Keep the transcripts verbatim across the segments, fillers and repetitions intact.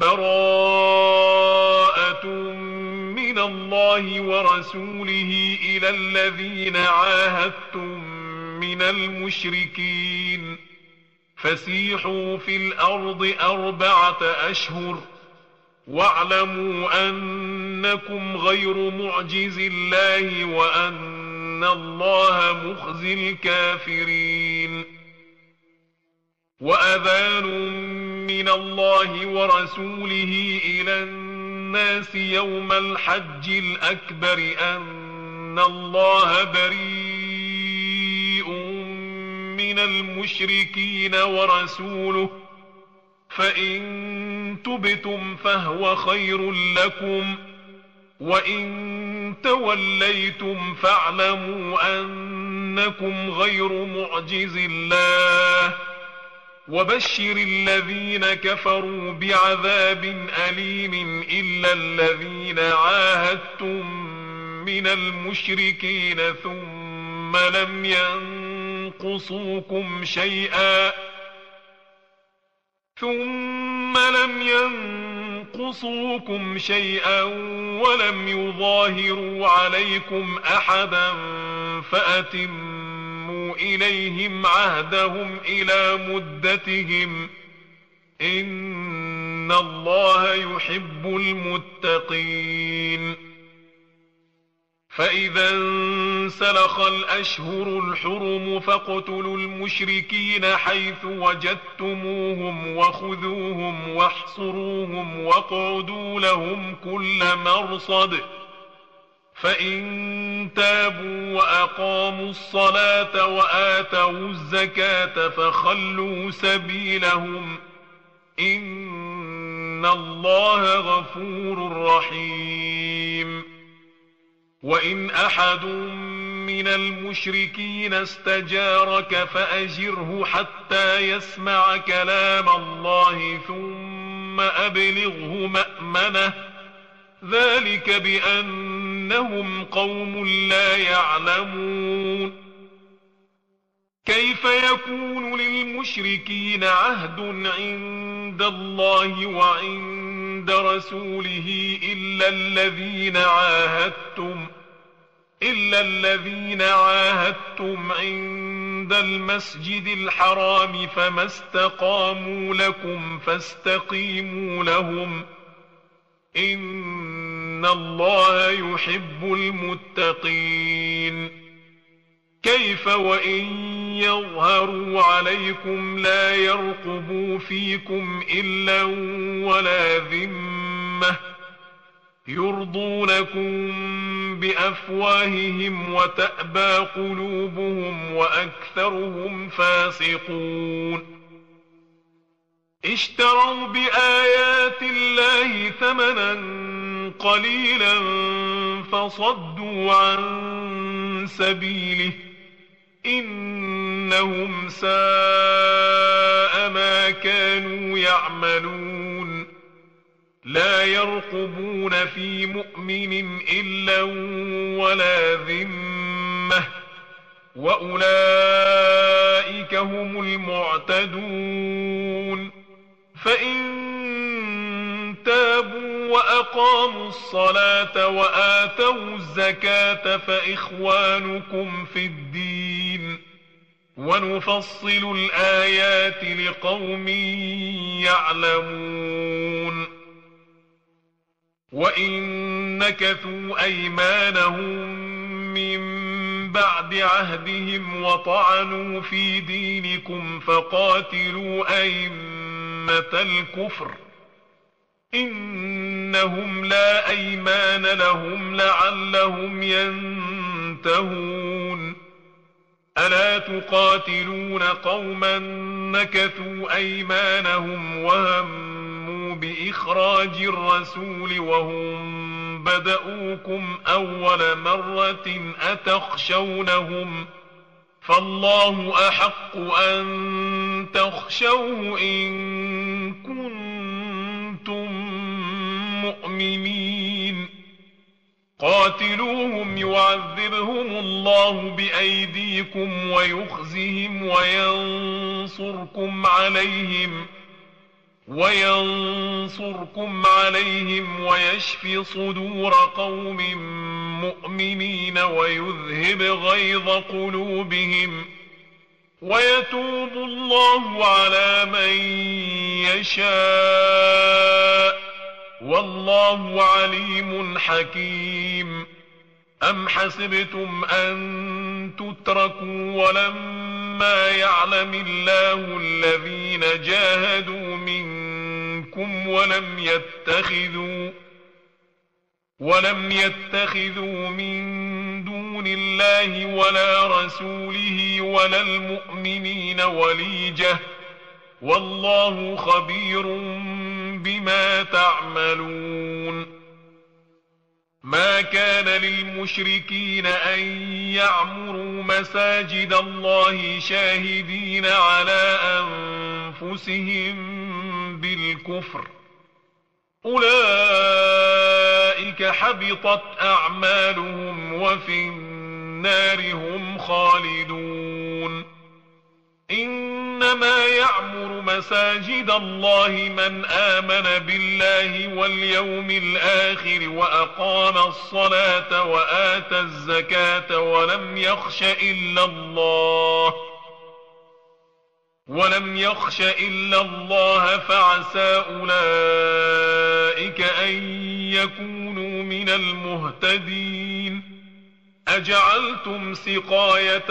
براءة من الله ورسوله إلى الذين عاهدتم من المشركين فسيحوا في الأرض أربعة أشهر واعلموا أنكم غير معجز الله وأن الله مخزي الكافرين. وأذان من الله ورسوله إلى الناس يوم الحج الأكبر أن الله بريء من المشركين ورسوله فإن تبتم فهو خير لكم وإن توليتم فاعلموا أنكم غير معجز الله وبشر الذين كفروا بعذاب أليم إلا الذين عاهدتم من المشركين ثم لم ينقصوكم شيئا ثم لم ينقصوكم شيئا ولم يظاهروا عليكم أحدا فأتموا إليهم عهدهم إلى مدتهم إن الله يحب المتقين. فإذا انسلخ الأشهر الحرم فاقتلوا المشركين حيث وجدتموهم وخذوهم واحصروهم واقعدوا لهم كل مرصد فإن تابوا وأقاموا الصلاة وآتوا الزكاة فخلوا سبيلهم إن الله غفور رحيم. وإن أحد من المشركين استجارك فأجره حتى يسمع كلام الله ثم أبلغه مأمنه ذلك بأنهم قوم لا يعلمون. كيف يكون للمشركين عهد عند الله وعند رسوله إلا الذين عاهدتم إلا الذين عاهدتم عند المسجد الحرام فما استقاموا لكم فاستقيموا لهم إن الله يحب المتقين. كيف وإن يظهروا عليكم لا يرقبوا فيكم إلا ولا ذمة يرضونكم بأفواههم وتأبى قلوبهم وأكثرهم فاسقون. اشتروا بآيات الله ثمنا قليلا فصدوا عن سبيله إنهم ساء ما كانوا يعملون. لا يرقبون في مؤمن إلا ولا ذمة وأولئك هم المعتدون. فإن تابوا وأقاموا الصلاة وآتوا الزكاة فإخوانكم في الدين ونفصل الآيات لقوم يعلمون. وإن نكثوا أيمانهم من بعد عهدهم وطعنوا في دينكم فقاتلوا أئمة الكفر إنهم لا أيمان لهم لعلهم ينتهون. ألا تقاتلون قوما نكثوا أيمانهم وهموا بإخراج الرسول وهم بدؤوكم أول مرة أتخشونهم فالله أحق أن تخشوه إن كنتم مؤمنين. قاتلوهم يعذبهم الله بأيديكم ويخزهم وينصركم عليهم وينصركم عليهم ويشف صدور قوم مؤمنين ويذهب غيظ قلوبهم ويتوب الله على من يشاء والله عليم حكيم. أم حسبتم أن تتركوا ولما يعلم الله الذين جاهدوا منكم ولم يتخذوا ولم يتخذوا من دون الله ولا رسوله ولا المؤمنين وليجة والله خبير بما تعملون. ما كان للمشركين أن يعمروا مساجد الله شاهدين على أنفسهم بالكفر أولئك حبطت أعمالهم وفي النار هم خالدون. إنما يعمر مساجد الله من آمن بالله واليوم الآخر وأقام الصلاة وآتى الزكاة ولم يخش إلا الله ولم يخش إلا الله فعسى أولئك أن يكونوا من المهتدين. أجعلتم سقاية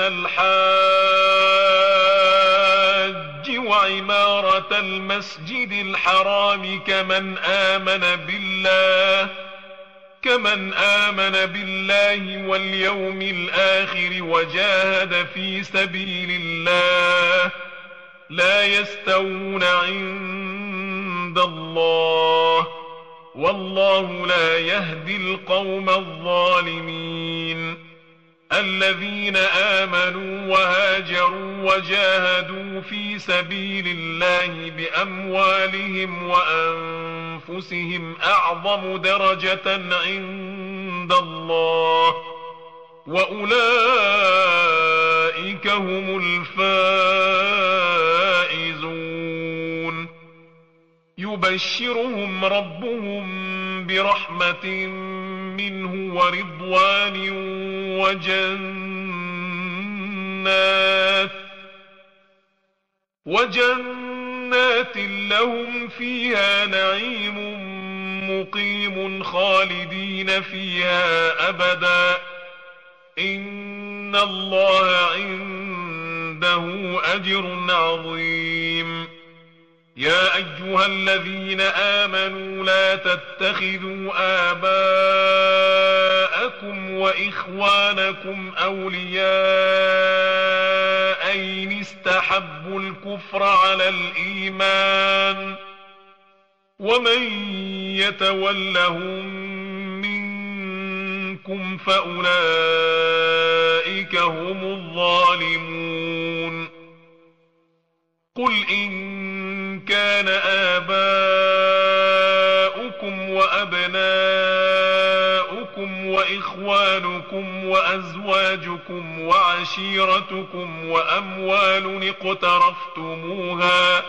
الحاج وعمارة المسجد الحرام كمن آمن بالله كمن آمن بالله واليوم الآخر وجاهد في سبيل الله لا يستوون عند الله والله لا يهدي القوم الظالمين. الذين آمنوا وهاجروا وجاهدوا في سبيل الله بأموالهم وأنفسهم أعظم درجة عند الله وأولئك هم الفائزون. يبشرهم ربهم برحمة منه ورضوان وجنات وجنات لهم فيها نعيم مقيم خالدين فيها أبدا إن الله عنده أجر عظيم. يا أيها الذين آمنوا لا تتخذوا آباءكم وإخوانكم أولياء إن استحبوا الكفر على الإيمان ومن يتولهم منكم فأولئك هم الظالمون. قل إن كان آباؤكم وأبناؤكم وإخوانكم وأزواجكم وعشيرتكم وأموال اقترفتموها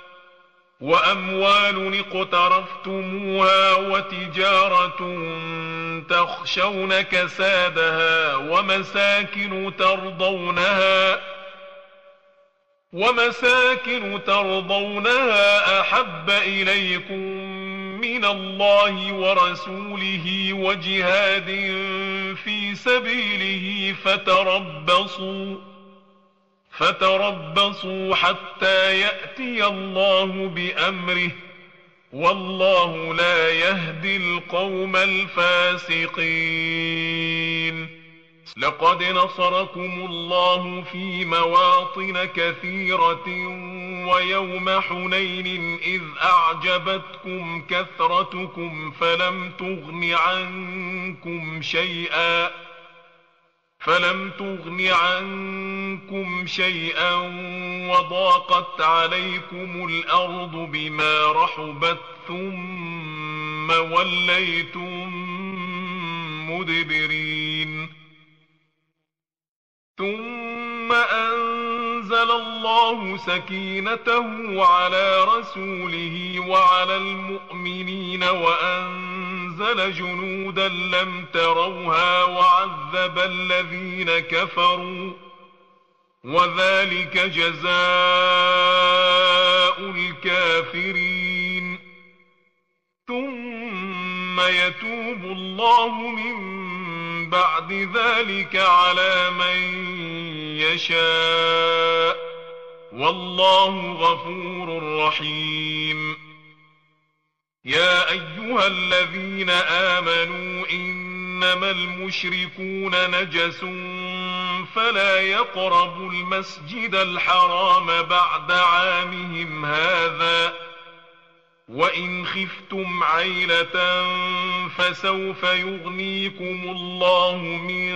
وأموال اقترفتموها وتجارة تخشون كسادها ومساكن ترضونها ومساكن ترضونها أحب إليكم من الله ورسوله وجهاد في سبيله فتربصوا فتربصوا حتى يأتي الله بأمره والله لا يهدي القوم الفاسقين. لقد نصركم الله في مواطن كثيرة ويوم حنين إذ أعجبتكم كثرتكم فلم تغن عنكم شيئا فلم تغن عنكم شيئا وضاقت عليكم الأرض بما رحبت ثم وليتم مدبرين. ثم أنزل الله الله سكينته على رسوله وعلى المؤمنين وأنزل جنودا لم تروها وعذب الذين كفروا وذلك جزاء الكافرين. ثم يتوب الله من بعد ذلك على من يشاء والله غفور رحيم. يا أيها الذين آمنوا إنما المشركون نجس فلا يقربوا المسجد الحرام بعد عامهم هذا وإن خفتم عيلة فسوف يغنيكم الله من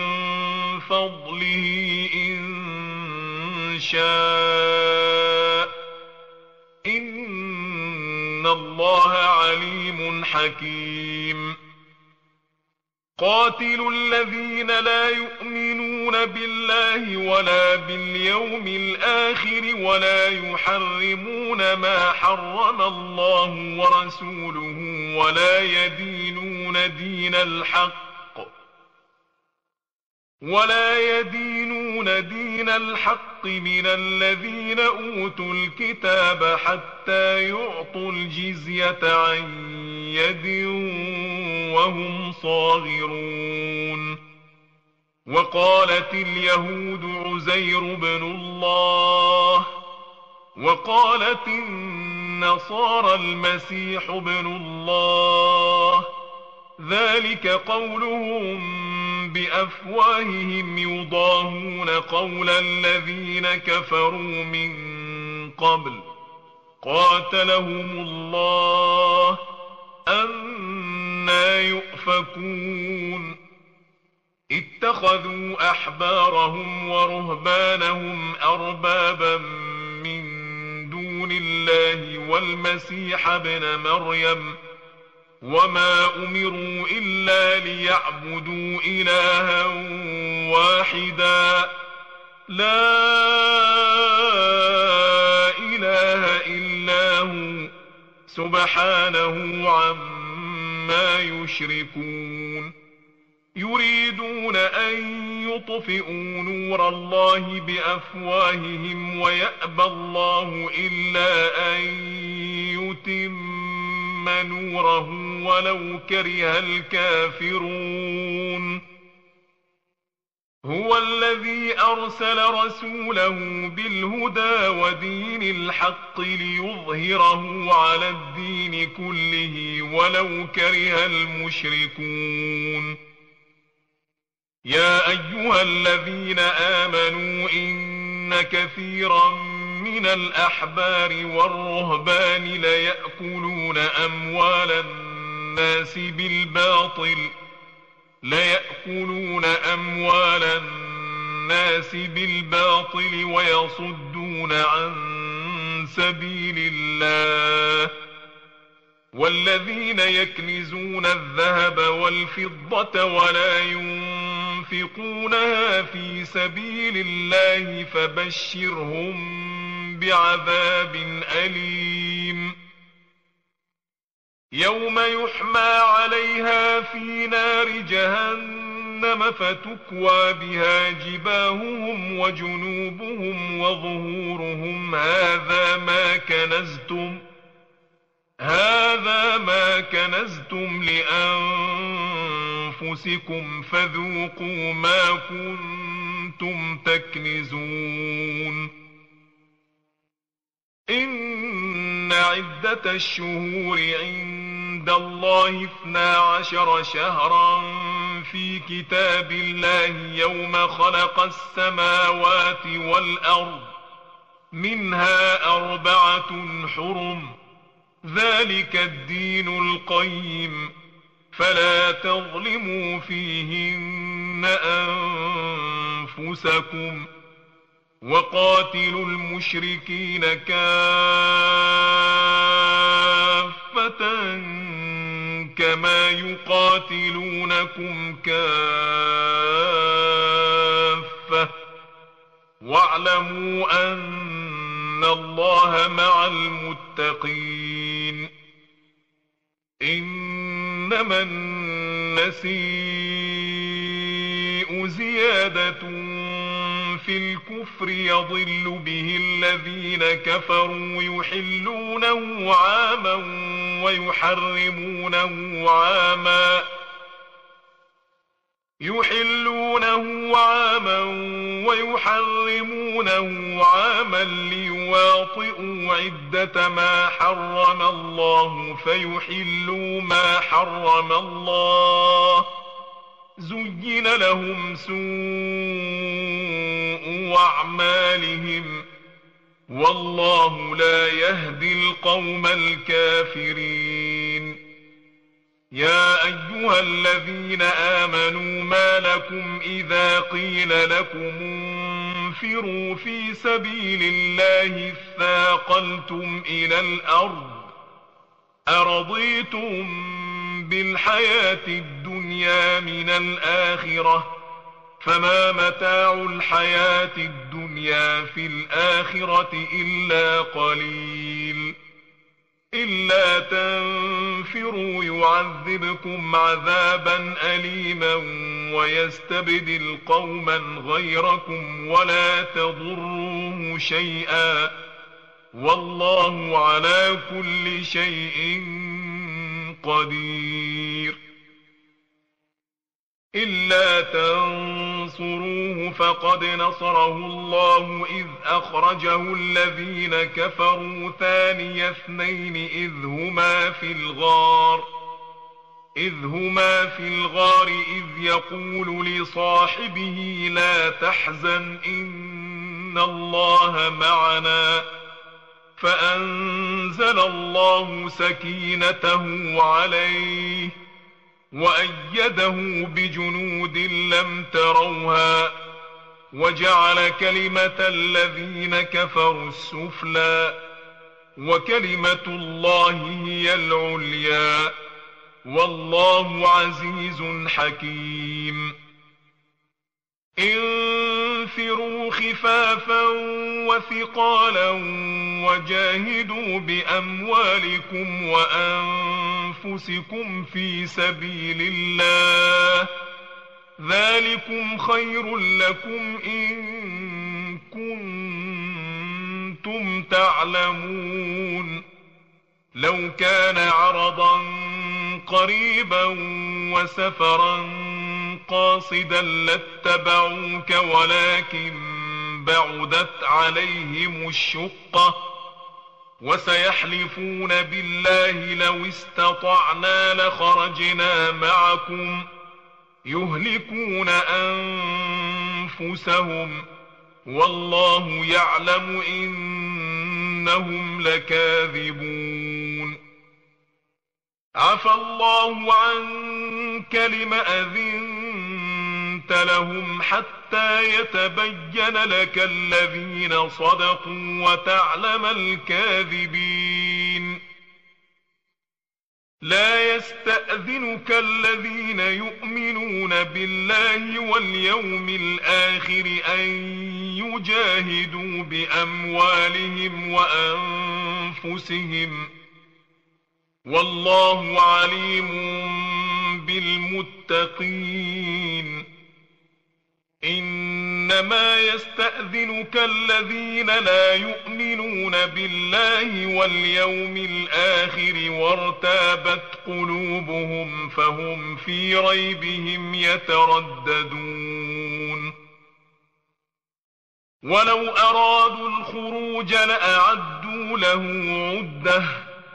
فضله إن شاء إن الله عليم حكيم. قاتلوا الذين لا يؤمنون بالله ولا باليوم الآخر ولا يحرمون ما حرم الله ورسوله ولا يدينون دين الحق ولا يدينون دين الحق من الذين أوتوا الكتاب حتى يعطوا الجزية عن يد وهم صاغرون. وقالت اليهود عزير بن الله وقالت النصارى المسيح بن الله ذلك قولهم بأفواههم يضاهون قول الذين كفروا من قبل قاتلهم الله أنى يؤفكون. اتخذوا أحبارهم ورهبانهم أربابا من دون الله والمسيح ابن مريم وما أمروا إلا ليعبدوا إلها واحدا لا إله إلا هو سبحانه عما يشركون. يريدون أن يطفئوا نور الله بأفواههم ويأبى الله إلا أن يتم نوره ولو كره الكافرون. هو الذي أرسل رسوله بالهدى ودين الحق ليظهره على الدين كله ولو كره المشركون. يا أيها الذين آمنوا إن كثيرا من الأحبار والرهبان ليأكلون أموال الناس بالباطل ليأكلون أموال الناس بالباطل ويصدون عن سبيل الله. والذين يكنزون الذهب والفضة ولا ينفقونها في سبيل الله فبشرهم بعذاب أليم. يوم يحمى عليها في نار جهنم فتكوى بها جباههم وجنوبهم وظهورهم هذا ما كنزتم هذا ما كنزتم لأنفسكم فذوقوا ما كنتم تكنزون. إن عدة الشهور عند الله اثنا عشر شهرا في كتاب الله يوم خلق السماوات والأرض منها أربعة حرم ذلك الدين القيم فلا تظلموا فيهن أنفسكم وقاتلوا المشركين كافة كما يقاتلونكم كافة واعلموا أن إن الله مع المتقين إنما النسيء زيادة في الكفر يضل به الذين كفروا يحلونه عاما ويحرمونه عاما يحلونه عاما ويحرمونه عاما ليواطئوا عدة ما حرم الله فيحلوا ما حرم الله زين لهم سوء أعمالهم والله لا يهدي القوم الكافرين يا أيها الذين آمنوا ما لكم إذا قيل لكم انفروا في سبيل الله اثاقلتم إلى الأرض أرضيتم بالحياة الدنيا من الآخرة فما متاع الحياة الدنيا في الآخرة إلا قليل إلا تنفروا يعذبكم عذابا أليما ويستبدل قوما غيركم ولا تضروه شيئا والله على كل شيء قدير إلا تنصروه فقد نصره الله إذ أخرجه الذين كفروا ثاني اثنين إذ هما في الغار إذ هما في الغار إذ يقول لصاحبه لا تحزن إن الله معنا فأنزل الله سكينته عليه وأيده بجنود لم تروها وجعل كلمة الذين كفروا السفلى وكلمة الله هي العليا والله عزيز حكيم انفروا خفافا وثقالا وجاهدوا بأموالكم وأنفسكم في سبيل الله ذلكم خير لكم إن كنتم تعلمون لو كان عرضا قريبا وسفرا قاصدا لاتبعوك ولكن بعدت عليهم الشقة وسيحلفون بالله لو استطعنا لخرجنا معكم يهلكون أنفسهم والله يعلم إنهم لكاذبون عفى الله عنك لم أذنت لهم حتى يتبين لك الذين صدقوا وتعلم الكاذبين لا يستأذنك الذين يؤمنون بالله واليوم الآخر أن يجاهدوا بأموالهم وأنفسهم والله عليم بالمتقين إنما يستأذنك الذين لا يؤمنون بالله واليوم الآخر وارتابت قلوبهم فهم في ريبهم يترددون ولو أرادوا الخروج لأعدوا له عدة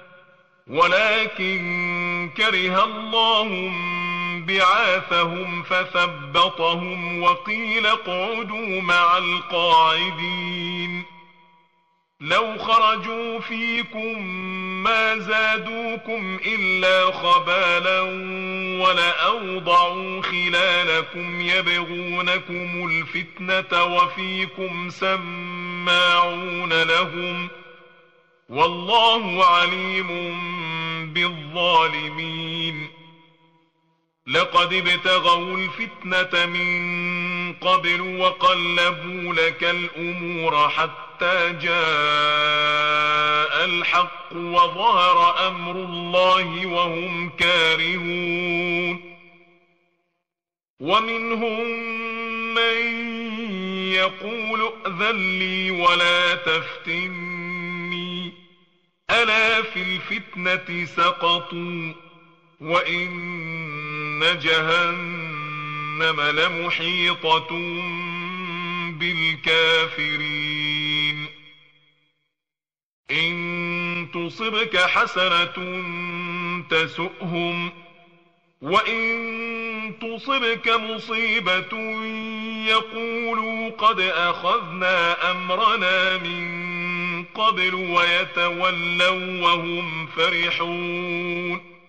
ولكن كره الله بعاثهم فثبطهم وقيل اقعدوا مع القاعدين لو خرجوا فيكم ما زادوكم إلا خبالا ولأوضعوا خلالكم يبغونكم الفتنة وفيكم سماعون لهم والله عليم بالظالمين لقد ابتغوا الفتنة من قبل وقلبوا لك الأمور حتى جاء الحق وظهر أمر الله وهم كارهون ومنهم من يقول ائذن لي ولا تفتني ألا في الفتنة سقطوا وإن جهنم لمحيطة بالكافرين إن تصبك حسنة تسؤهم وإن تصبك مصيبة يقولوا قد أخذنا أمرنا من قبل ويتولوا وهم فرحون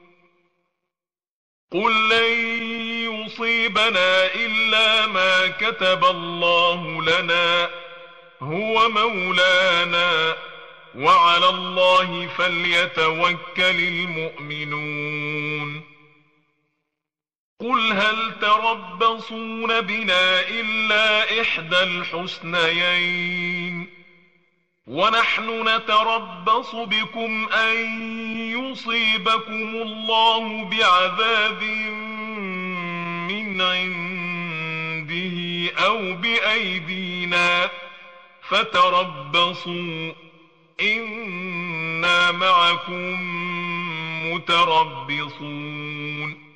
قل لن يصيبنا إلا ما كتب الله لنا هو مولانا وعلى الله فليتوكل المؤمنون قل هل تربصون بنا إلا إحدى الحسنيين ونحن نتربص بكم أن يصيبكم الله بعذاب من عنده أو بأيدينا فتربصوا إنا معكم متربصون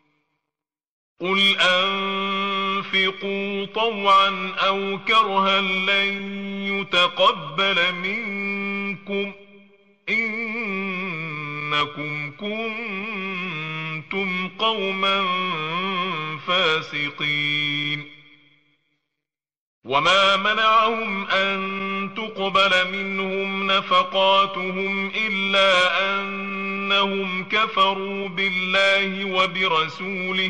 قل أنفقوا طوعا أو كرها لن يتقبل منكم إنكم كنتم قوما فاسقين وما منعهم أن تقبل منهم نفقاتهم إلا أنهم كفروا بالله وبرسوله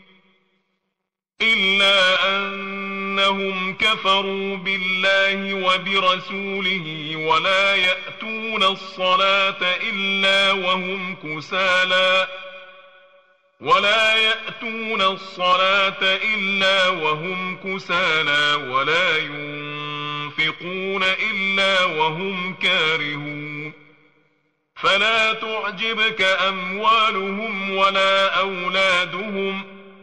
إلا أنهم كفروا بالله وبرسوله ولا يأتون الصلاة إلا وهم كسالى ولا يأتون الصلاة إلا وهم كسالى ولا ينفقون إلا وهم كارهون فلا تعجبك أموالهم ولا أولادهم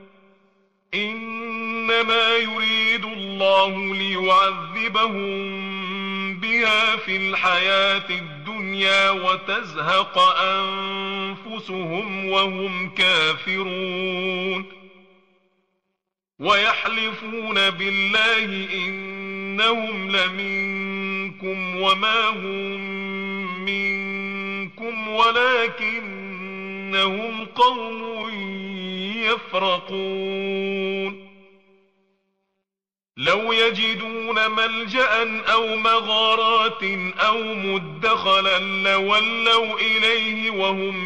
إنما يريد الله ليعذبهم بها في الحياة الدنيا وتزهق أنفسهم وهم كافرون ويحلفون بالله إنهم لمنكم وما هم منكم ولكنهم قوم يفرقون لو يجدون ملجأ أو مغارات أو مدخلا لولوا إليه وهم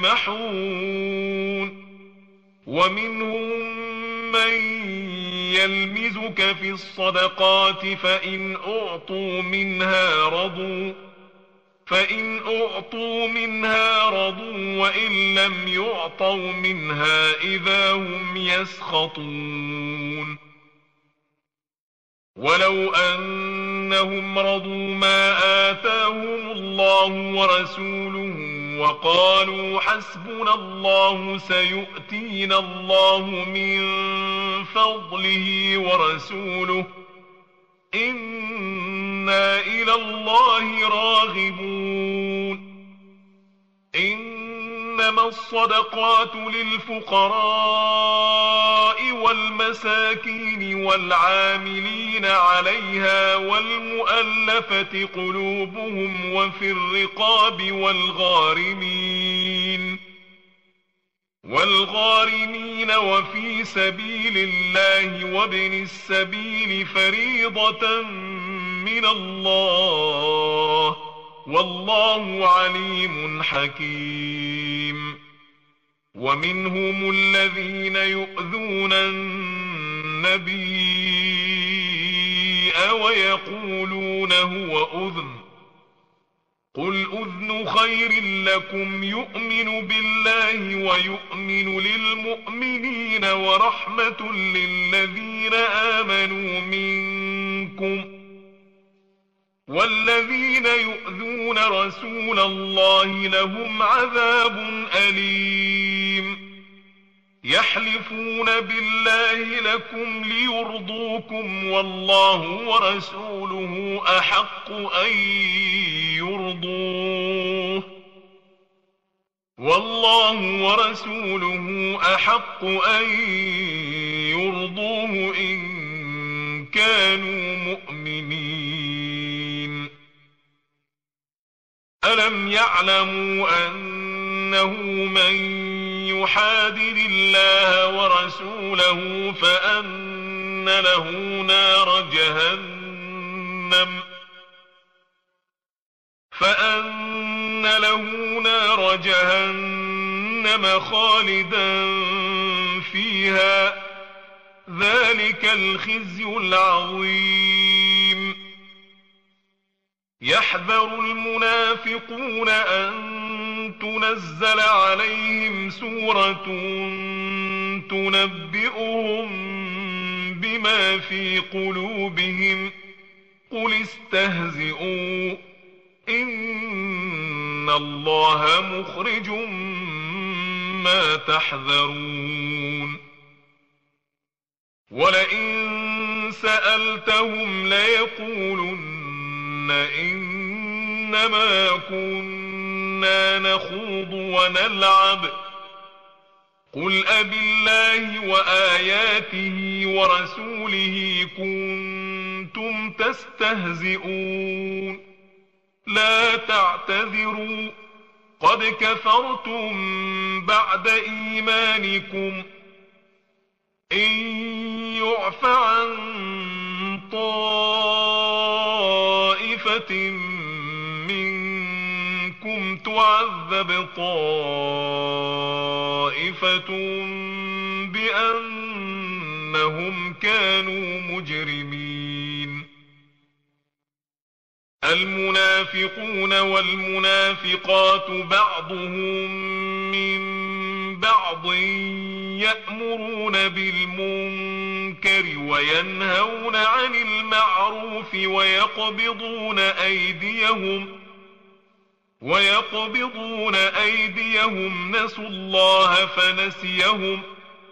يجمحون ومنهم من يلمزك في الصدقات فإن أعطوا منها رضوا فإن أعطوا منها رضوا وإن لم يعطوا منها إذا هم يسخطون ولو أنهم رضوا ما آتاهم الله ورسوله وقالوا حسبنا الله سيؤتينا الله من فضله ورسوله إنا إلى الله راغبون إنما الصدقات للفقراء والمساكين والعاملين عليها والمؤلفة قلوبهم وفي الرقاب والغارمين والغارمين وفي سبيل الله وابن السبيل فريضة من الله والله عليم حكيم ومنهم الذين يؤذون النبي ويقولون هو أذن قل أذن خير لكم يؤمن بالله ويؤمن للمؤمنين ورحمة للذين آمنوا منكم، والذين يؤذون رسول الله لهم عذاب أليم. يحلفون بالله لكم ليرضوكم والله ورسوله أحق أن يرضوه والله ورسوله أحق أن يرضوه إن كانوا مؤمنين. ألم يعلموا أنه من يحادد الله ورسوله فأن له نار جهنم فأن له نار جهنم خالدا فيها، ذلك الخزي العظيم. يحذر المنافقون أن تنزل عليهم سورة تنبئهم بما في قلوبهم، قل استهزئوا إن الله مخرج ما تحذرون. ولئن سألتهم ليقولن إنما كنا نخوض ونلعب، قل أبالله وآياته ورسوله كنتم تستهزئون، لا تعتذروا قد كفرتم بعد إيمانكم، إن يعف عن طائفة منكم تعذب طائفة بأنهم كانوا مجرمين. المنافقون والمنافقات بعضهم من بعض يأمرون بالمنكر وينهون عن المعروف ويقبضون أيديهم ويقبضون أيديهم نسوا الله فنسيهم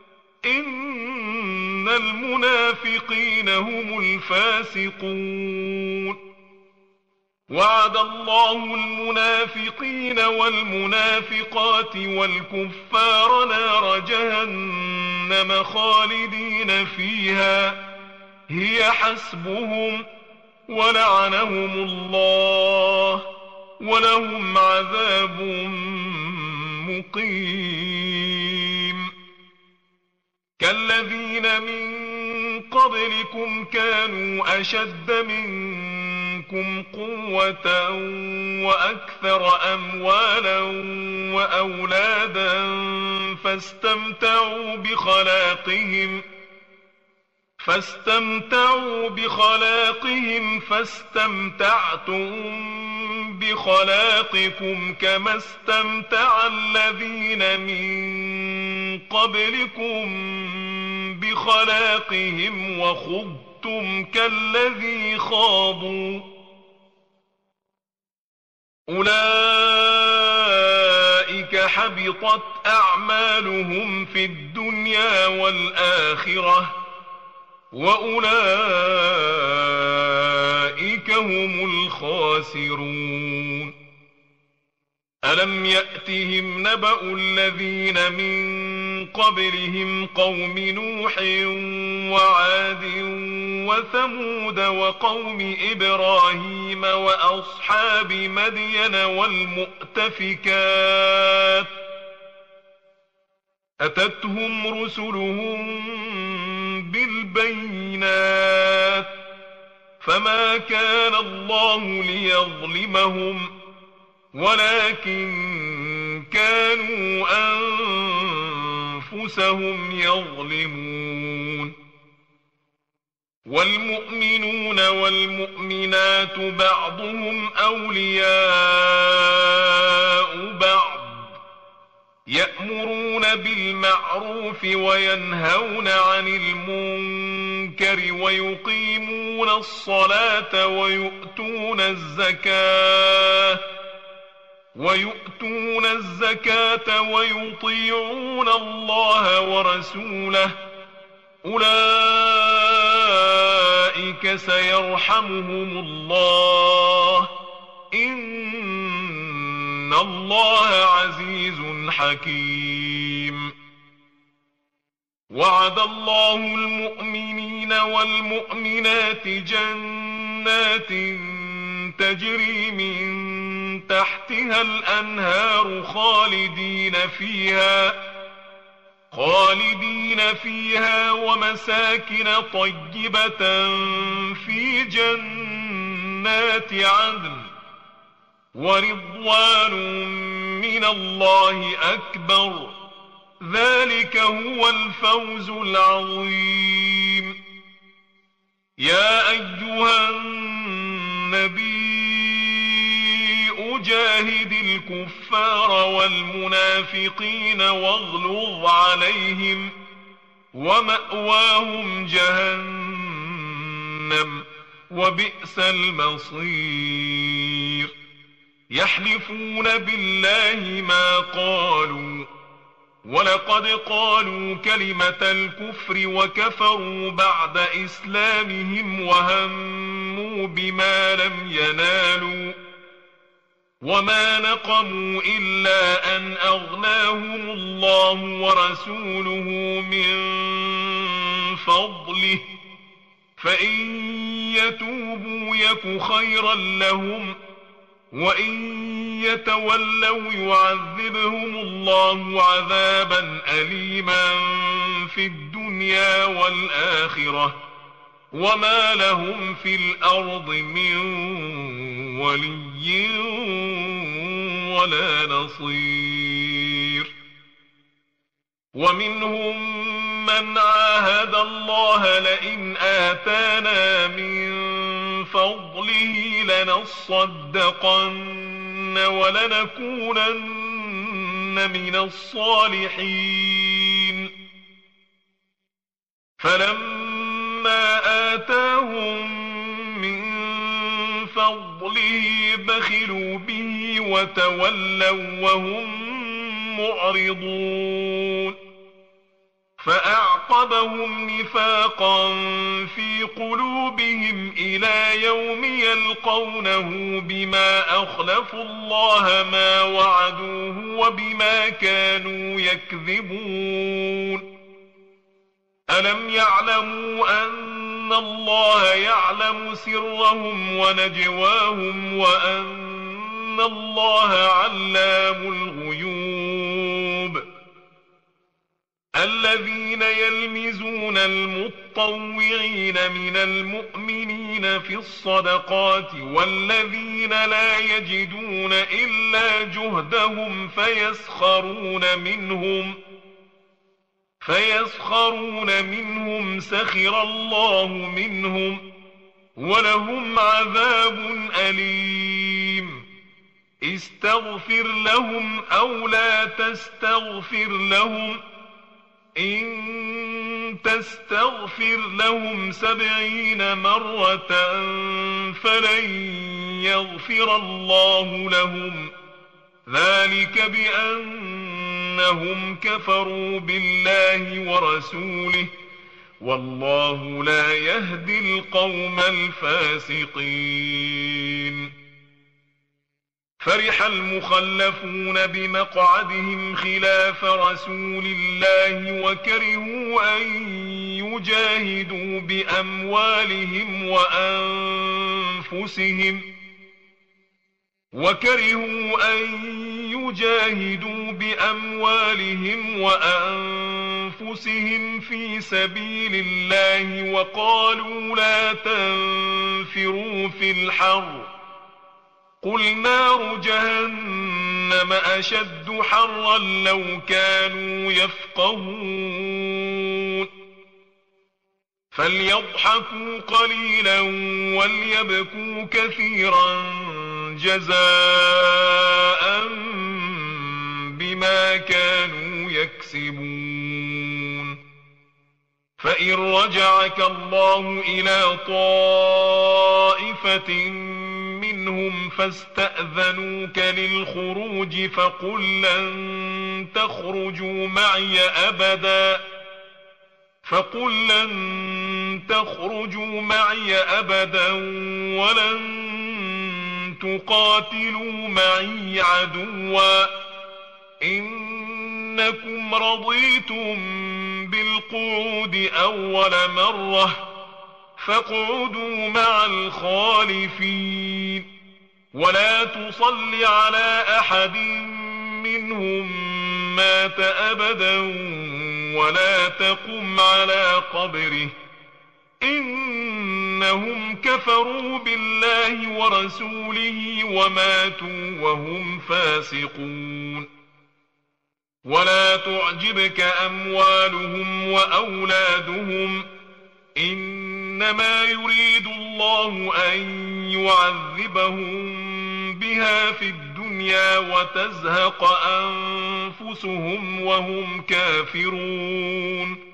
إن المنافقين هم الفاسقون. وعد الله المنافقين والمنافقات والكفار نار جهنم خالدين فيها هي حسبهم ولعنهم الله ولهم عذاب مقيم. كالذين من قبلكم كانوا أشد منكم قوة وأكثر أموالا وأولادا فاستمتعوا بخلاقهم فاستمتعوا بخلاقهم فاستمتعتم بخلاقكم كما استمتع الذين من قبلكم بخلاقهم وخضتم كالذي خاضوا، أولئك حبطت أعمالهم في الدنيا والآخرة وأولئك هم الخاسرون. ألم يأتهم نبأ الذين من قبلهم قوم نوح وعاد وثمود وقوم إبراهيم وأصحاب مدين والمؤتفكات أتتهم رسلهم بالبينات فما كان الله ليظلمهم ولكن كانوا أنفسهم يظلمون. والمؤمنون والمؤمنات بعضهم أولياء بعض يأمرون بالمعروف وينهون عن المنكر ويقيمون الصلاة ويؤتون الزكاة ويؤتون الزكاة ويطيعون الله ورسوله أولئك سيرحمهم الله إن الله عزيز حكيم. وعد الله المؤمنين والمؤمنات جنات تجري من تحتها الأنهار خالدين فيها خالدين فيها ومساكن طيبة في جنات عدن ورضوان من الله أكبر ذلك هو الفوز العظيم. يا أيها النبي جاهد الكفار والمنافقين واغلظ عليهم ومأواهم جهنم وبئس المصير. يحلفون بالله ما قالوا ولقد قالوا كلمة الكفر وكفروا بعد إسلامهم وهموا بما لم ينالوا وما نقموا إلا أن أغناهم الله ورسوله من فضله فإن يتوبوا يك خيرا لهم وإن يتولوا يعذبهم الله عذابا أليما في الدنيا والآخرة وما لهم في الأرض من ولي ولا نصير. ومنهم من عاهد الله لئن آتانا من فضله لنصدقن ولنكونن من الصالحين فلما آتاهم من فضله بخلوا به وتولوا وهم معرضون فأعقبهم نفاقا في قلوبهم إلى يوم يلقونه بما أخلفوا الله ما وعدوه وبما كانوا يكذبون. ألم يعلموا أن الله يعلم سرهم ونجواهم وأن الله علام الغيوب. الذين يلمزون المطوعين من المؤمنين في الصدقات والذين لا يجدون إلا جهدهم فيسخرون منهم فيسخرون منهم سخر الله منهم ولهم عذاب أليم. استغفر لهم أو لا تستغفر لهم إن تستغفر لهم سبعين مرة فلن يغفر الله لهم ذلك بأنهم كفروا بالله ورسوله والله لا يهدي القوم الفاسقين. فرح المخلفون بمقعدهم خلاف رسول الله وكرهوا أن يجاهدوا بأموالهم وأنفسهم وكرهوا أن يجاهدوا بأموالهم وأنفسهم في سبيل الله وقالوا لا تنفروا في الحر قل نار جهنم أشد حرا لو كانوا يفقهون. فليضحكوا قليلا وليبكوا كثيرا جزاء بما كانوا يكسبون. فإن رجعك الله إلى طائفة منهم فاستأذنوك للخروج فقل لن تخرجوا معي أبدا فقل لن تخرجوا معي أبدا ولن تقاتلوا معي عدوا إنكم رضيتم بالقعود أول مرة فاقعدوا مع الخالفين ولا تصل على أحد منهم مات أبدا ولا تقم على قبره إنهم كفروا بالله ورسوله وماتوا وهم فاسقون. ولا تعجبك أموالهم وأولادهم إنما يريد الله أن يعذبهم بها في الدنيا وتزهق أنفسهم وهم كافرون.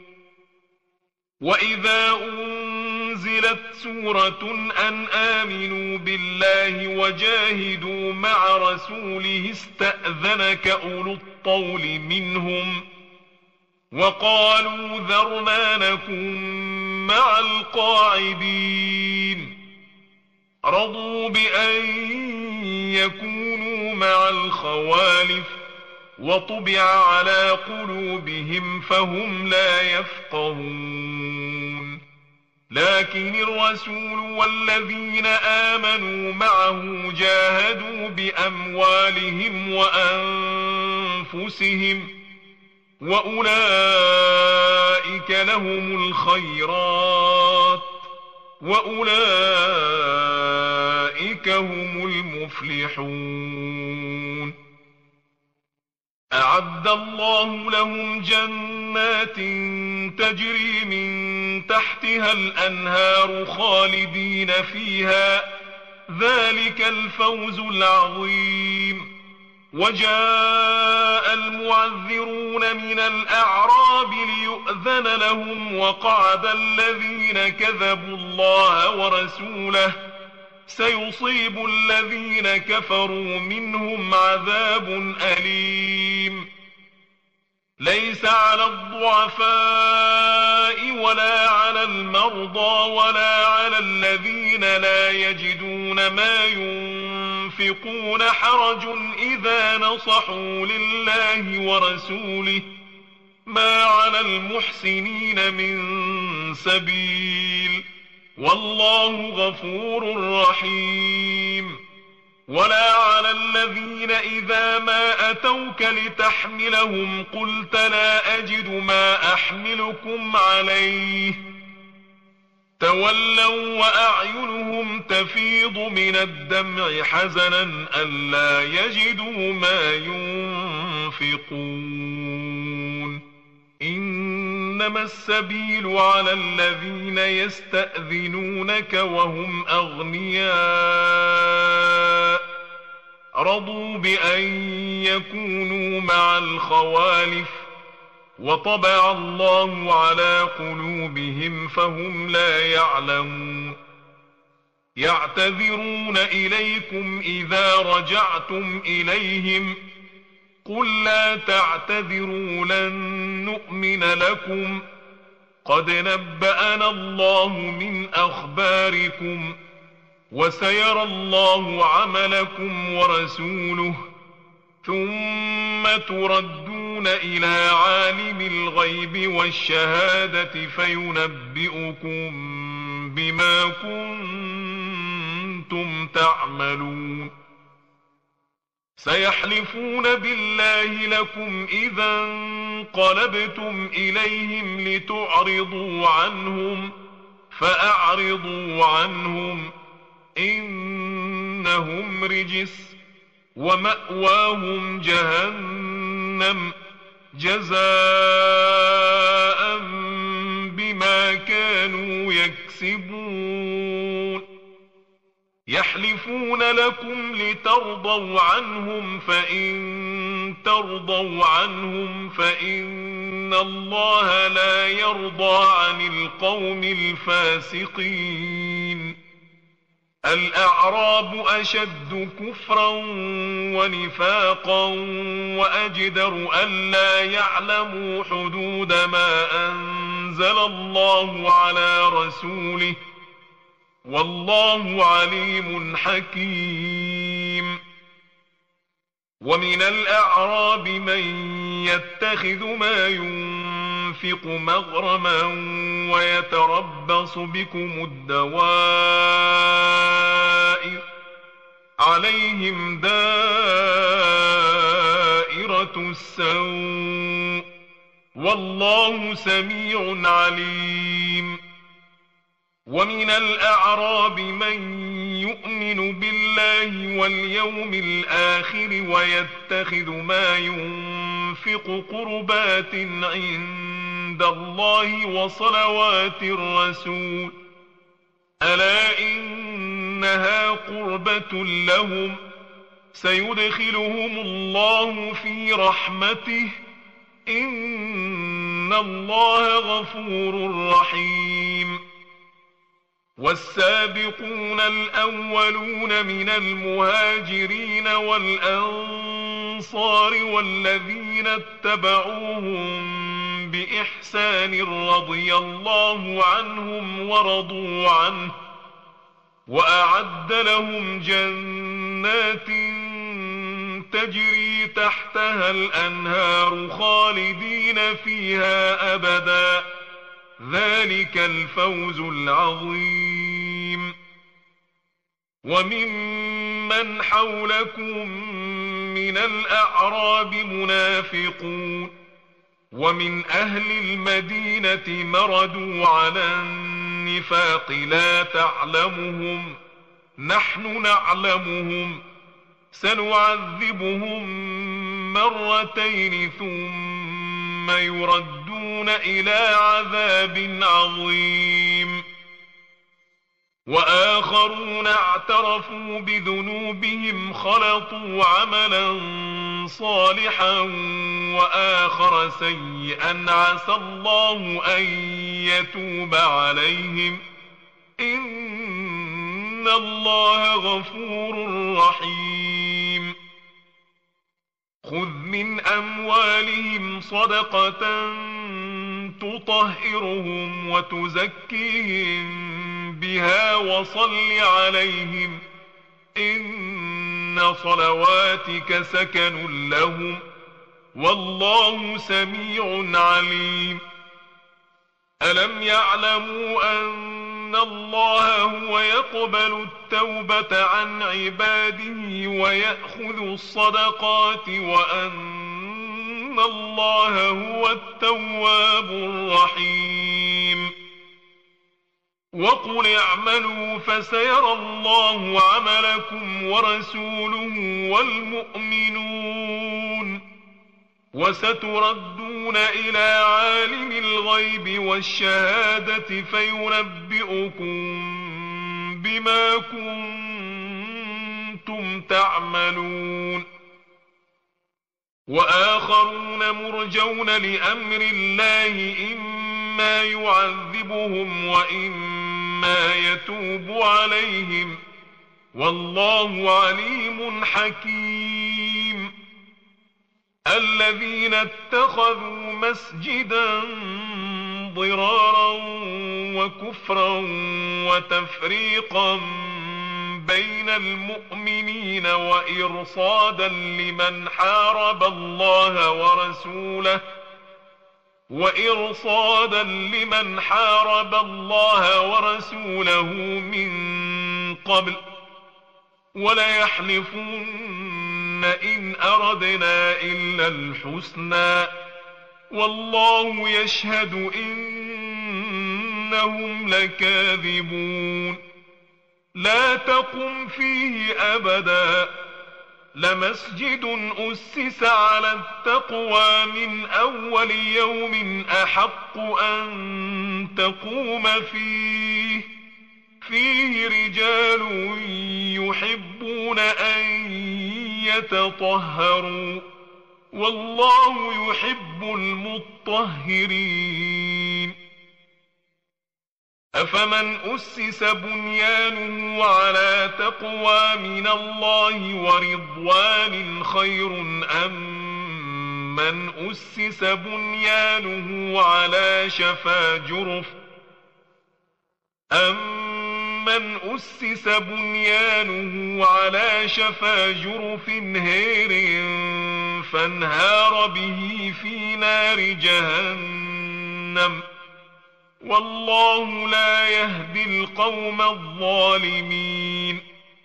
وإذا أنزلت سورة أن آمنوا بالله وجاهدوا مع رسوله استأذنك أولو الطول منهم وقالوا ذرنا نكن مع القاعدين رضوا بأن يكونوا مع الخوالف وطبع على قلوبهم فهم لا يفقهون. لكن الرسول والذين آمنوا معه جاهدوا بأموالهم وأنفسهم وأولئك لهم الخيرات وأولئك هم المفلحون. أعد الله لهم جنات تجري من تحتها الأنهار خالدين فيها ذلك الفوز العظيم. وجاء المعذرون من الأعراب ليؤذن لهم وقعد الذين كذبوا الله ورسوله سيصيب الذين كفروا منهم عذاب أليم. ليس على الضعفاء ولا على المرضى ولا على الذين لا يجدون ما ينفقون حرج إذا نصحوا لله ورسوله ما على المحسنين من سبيل والله غفور رحيم. ولا على الذين إذا ما أتوك لتحملهم قلت لا أجد ما أحملكم عليه تولوا وأعينهم تفيض من الدمع حزنا ألا يجدوا ما ينفقون. إنما السبيل على الذين يستأذنونك وهم أغنياء رضوا بأن يكونوا مع الخوالف وطبع الله على قلوبهم فهم لا يعلمون. يعتذرون إليكم إذا رجعتم إليهم قل لا تعتذروا لن نؤمن لكم قد نبأنا الله من أخباركم وسيرى الله عملكم ورسوله ثم تردون إلى عالم الغيب والشهادة فينبئكم بما كنتم تعملون. سيحلفون بالله لكم إذا انقلبتم إليهم لتعرضوا عنهم فأعرضوا عنهم إنهم رجس ومأواهم جهنم جزاء بما كانوا يكسبون يحلفون لكم لترضوا عنهم فإن ترضوا عنهم فإن الله لا يرضى عن القوم الفاسقين الأعراب أشد كفرا ونفاقا وأجدر ألا يعلموا حدود ما أنزل الله على رسوله والله عليم حكيم ومن الأعراب من يتخذ ما ينفق مغرما ويتربص بكم الدوائر عليهم دائرة السوء والله سميع عليم ومن الأعراب من يؤمن بالله واليوم الآخر ويتخذ ما ينفق قربات عند الله وصلوات الرسول ألا إنها قربة لهم سيدخلهم الله في رحمته إن الله غفور رحيم والسابقون الأولون من المهاجرين والأنصار والذين اتبعوهم بإحسان رضي الله عنهم ورضوا عنه وأعد لهم جنات تجري تحتها الأنهار خالدين فيها أبدا ذلك الفوز العظيم وممن حولكم من الأعراب منافقون ومن أهل المدينة مردوا على النفاق لا تعلمهم نحن نعلمهم سنعذبهم مرتين ثم يردون إلى عذاب عظيم وآخرون اعترفوا بذنوبهم خلطوا عملا صالحا وآخر سيئا عسى الله أن يتوب عليهم إن الله غفور رحيم خذ من أموالهم صدقة تطهرهم وتزكيهم بها وصل عليهم إن صلواتك سكن لهم والله سميع عليم ألم يعلموا أن الله هو يقبل التوبة عن عباده ويأخذ الصدقات وأن الله هو التواب الرحيم وقل اعملوا فسيرى الله عملكم ورسوله والمؤمنون وستردون إلى عالم الغيب والشهادة فينبئكم بما كنتم تعملون وآخرون مرجون لأمر الله إما يعذبهم وإما يتوب عليهم والله عليم حكيم الذين اتخذوا مسجدا ضرارا وكفرا وتفريقا بين المؤمنين وإرصادا لمن حارب الله ورسوله وإرصادا لمن حارب الله ورسوله من قبل وليحلفن إن أردنا إلا الحسنى والله يشهد إنهم لكاذبون لا تقم فيه أبدا لمسجد أسس على التقوى من أول يوم أحق أن تقوم فيه فيه رجال يحبون أن يتطهروا والله يحب المطهرين. أفمن أسس بنيانه على تقوى من الله ورضوان خير أم من أسس بنيانه على شفا جرف أمن أسس بنيانه على شفا جرف هير فانهار به في نار جهنم والله لا يهدي القوم الظالمين.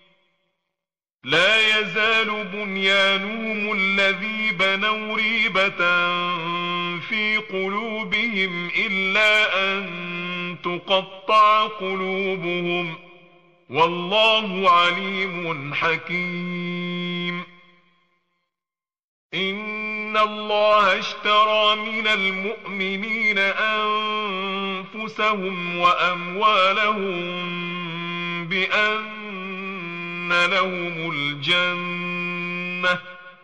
لا يزال بنيانهم الذي بنوا ريبة في قلوبهم إلا أن تقطع قلوبهم والله عليم حكيم. إن الله اشترى من المؤمنين أنفسهم وأموالهم بأن لهم الجنة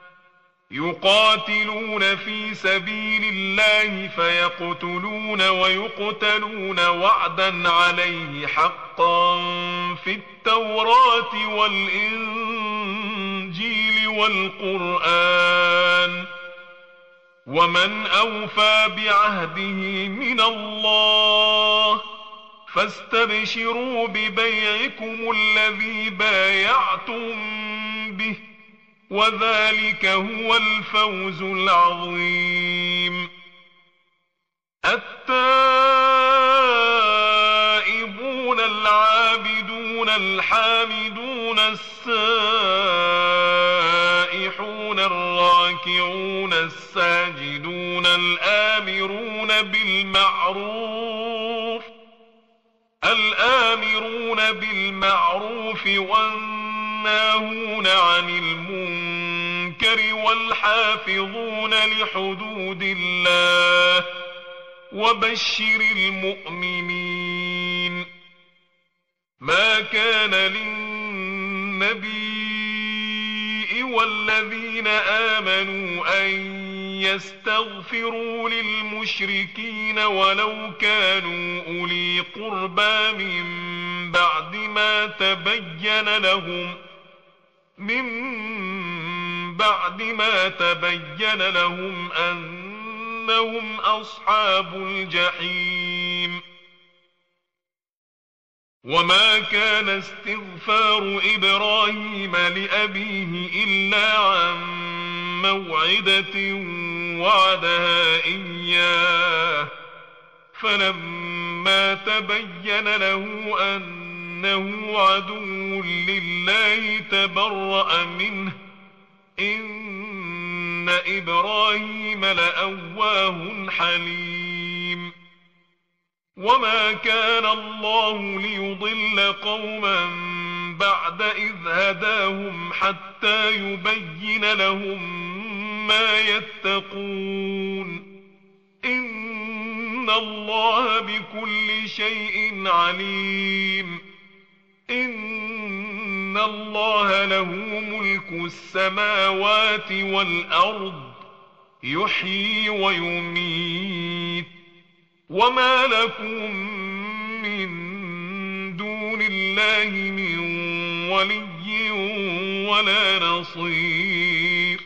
يقاتلون في سبيل الله فيقتلون ويقتلون وعدا عليه حقا في التوراة والإنجيل والقرآن ومن أوفى بعهده من الله فاستبشروا ببيعكم الذي بايعتم به وذلك هو الفوز العظيم. التائبون العابدون الحامدون السائحون الراكعون الساجدون الآمرون بالمعروف الآمرون بالمعروف والناهون عن المنكر والحافظون لحدود الله وبشر المؤمنين. ما كان للنبي والذين آمنوا أن يستغفروا للمشركين ولو كانوا أولي قربى من بعد ما تبين لهم من بعد ما تبين لهم أنهم أصحاب الجحيم. وما كان استغفار إبراهيم لأبيه إلا عن موعدة وعدها إياه فلما تبين له أنه عدو لله تبرأ منه إن إبراهيم لأواه حليم. وما كان الله ليضل قوما بعد إذ هداهم حتى يبين لهم ما يتقون إن الله بكل شيء عليم. إن الله له ملك السماوات والأرض يحيي ويميت وما لكم من دون الله من ولي ولا نصير.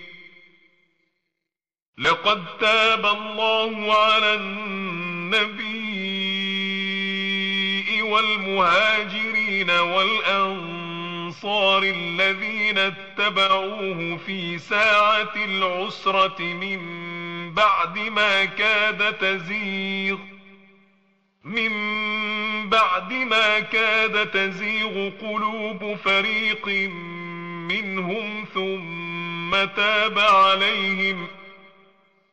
لقد تاب الله على النبي والمهاجرين والأنصار الذين اتبعوه في ساعة العسرة من بعد ما كاد تزيغ من بعد ما كاد تزيغ قلوب فريق منهم ثم تاب عليهم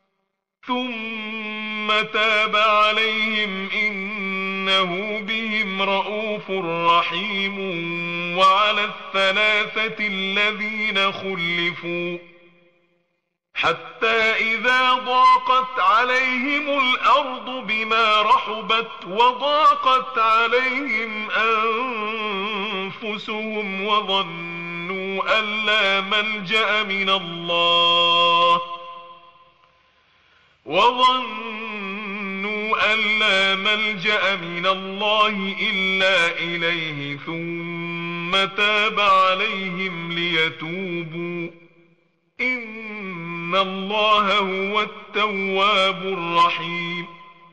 ثم تاب عليهم إنه بهم بهم رءوف رحيم وعلى الثلاثة الذين خلفوا حتى إذا ضاقت عليهم الأرض بما رحبت وضاقت عليهم أنفسهم وظنوا أن لا ملجأ من الله وظنوا أن لا ملجأ من الله إلا إليه ثم تاب عليهم ليتوبوا إن الله هو التواب الرحيم.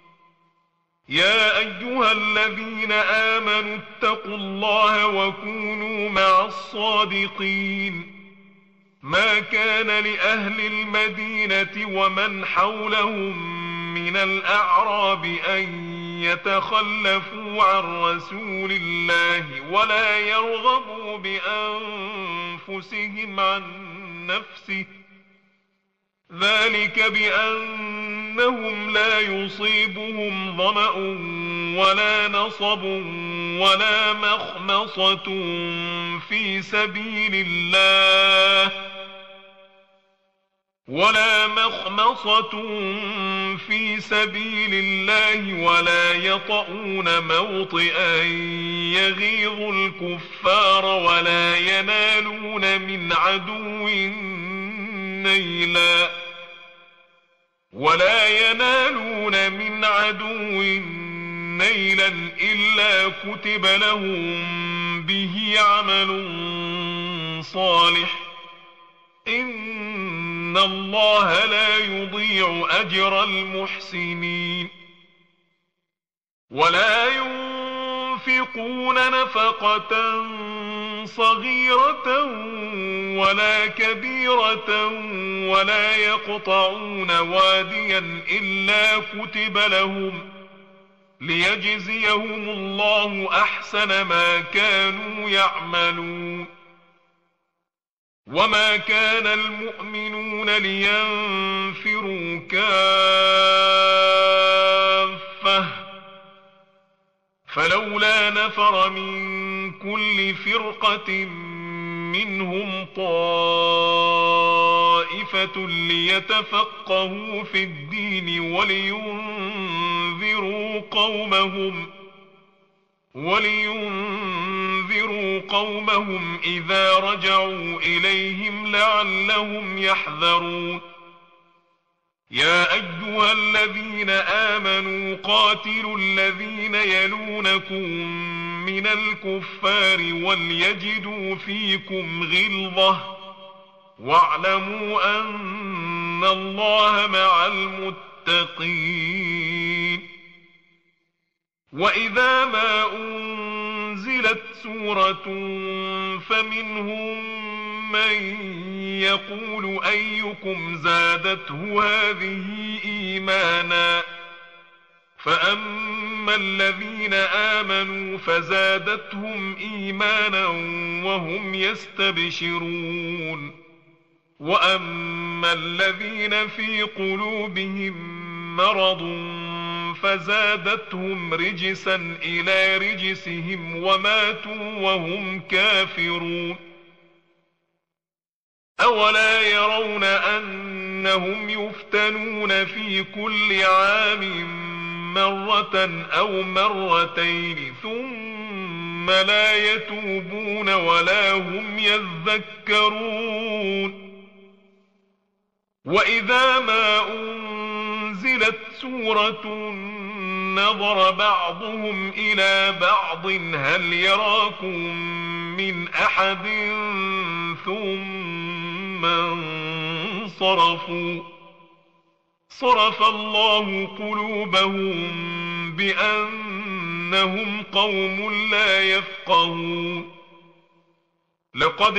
يا أيها الذين آمنوا اتقوا الله وكونوا مع الصادقين. ما كان لأهل المدينة ومن حولهم من الأعراب أن يتخلفوا عن رسول الله ولا يرغبوا بأنفسهم عن نفسه ذلك بأنهم لا يصيبهم ظمأ ولا نصب ولا مخمصة في سبيل الله ولا مخمصة في سبيل الله ولا يطؤون موطئا يغيظ الكفار ولا ينالون من عدو نيلا ولا ينالون من عدو نيلا إلا كتب لهم به عمل صالح إن الله لا يضيع أجر المحسنين. ولا ينفقون نفقة صغيرة ولا كبيرة ولا يقطعون واديا إلا كتب لهم ليجزيهم الله أحسن ما كانوا يعملون. وما كان المؤمنون لينفروا كافة فلولا نفر من كل فرقة منهم طائفة ليتفقهوا في الدين ولينذروا قومهم ولينذروا قومهم إذا رجعوا إليهم لعلهم يحذرون. يا أيها الذين آمنوا قاتلوا الذين يلونكم من الكفار وليجدوا فيكم غلظة واعلموا أن الله مع المتقين. وإذا ما أنزلت سورة فمنهم من يقول أيكم زادته هذه إيمانا فأما الذين آمنوا فزادتهم إيمانا وهم يستبشرون وأما الذين في قلوبهم مرض فزادتهم رجسا إلى رجسهم وماتوا وهم كافرون. أولا يرون أنهم يفتنون في كل عام مرة أو مرتين ثم لا يتوبون ولا هم يذكرون. وإذا ما أنزلت سورة نظر بعضهم إلى بعض هل يراكم من أحد ثم انصرفوا صرف الله قلوبهم بأنهم قوم لا يفقهون. لقد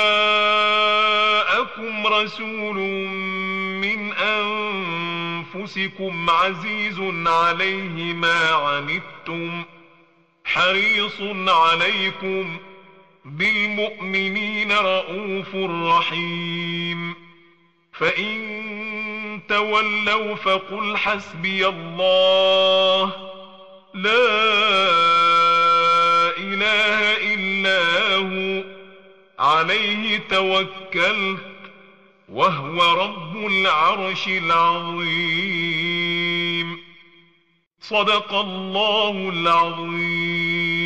جاءكم رسول من أنفسكم عزيز عليه ما عنتم حريص عليكم بالمؤمنين رؤوف رحيم. فإن تولوا فقل حسبي الله لا توكلت وهو رب العرش العظيم. صدق الله العظيم.